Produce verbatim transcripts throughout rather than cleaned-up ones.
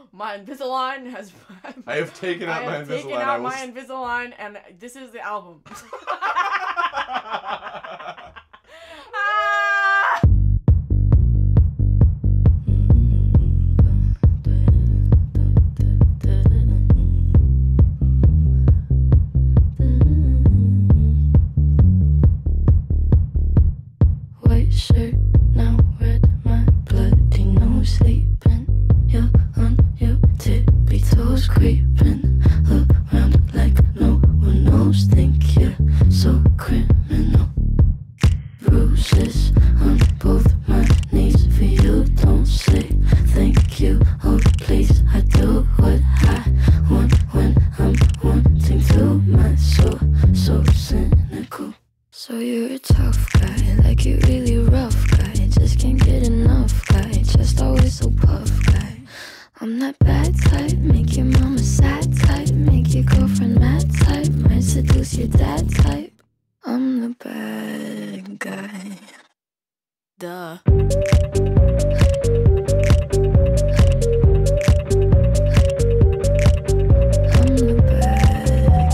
My Invisalign has. I have taken out I my have Invisalign. taken out I will my st- Invisalign, and this is the album. White shirt, now red, my bloody nose sleeping. You're on your tippy toes, creeping around like no one knows. Think you're so criminal. Bruises on both my knees for you. Don't say thank you, oh please. I do what I want when I'm wanting to. My soul so cynical. So you're a tough guy, like you really rough guy. Just can't get enough guy, just always so puff guy. I'm that bad type, make your mama sad type, make your girlfriend mad type, might seduce your dad type. I'm the bad guy. Duh. I'm the bad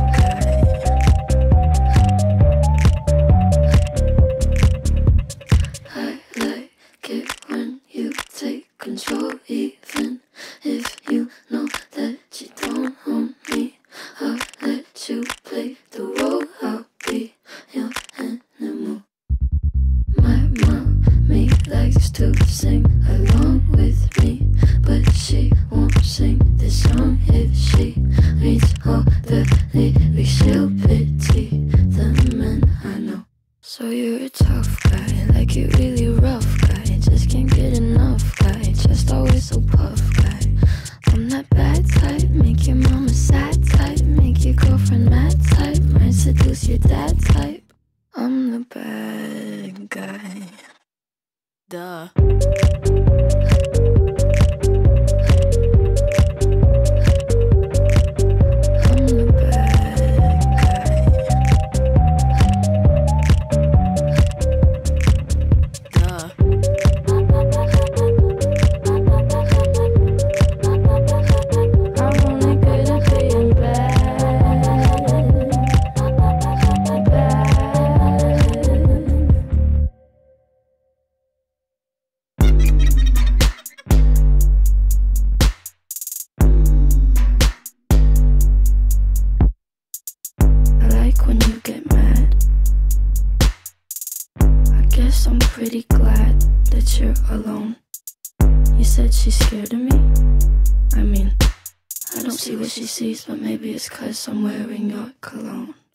guy. I like it when you take control, even if you know that you don't own me. I'll let you play the role, I'll be your animal. My mommy likes to sing along with me, but she won't sing this song if she reads all the lyrics. She'll pity the men I know. So you're a tough guy, like you really rough guy. Just can't get enough guy, just always so puff guy. I'm that bad type, make your mama sad type, make your girlfriend mad type, might seduce your dad type. I'm the bad guy. Duh. I'm the bad guy. Duh. I'm only good at being bad. Bad. I like when you get mad. I guess I'm pretty glad that you're alone. You said she's scared of me? I mean, I don't see what she sees, but maybe it's 'cause I'm wearing your cologne.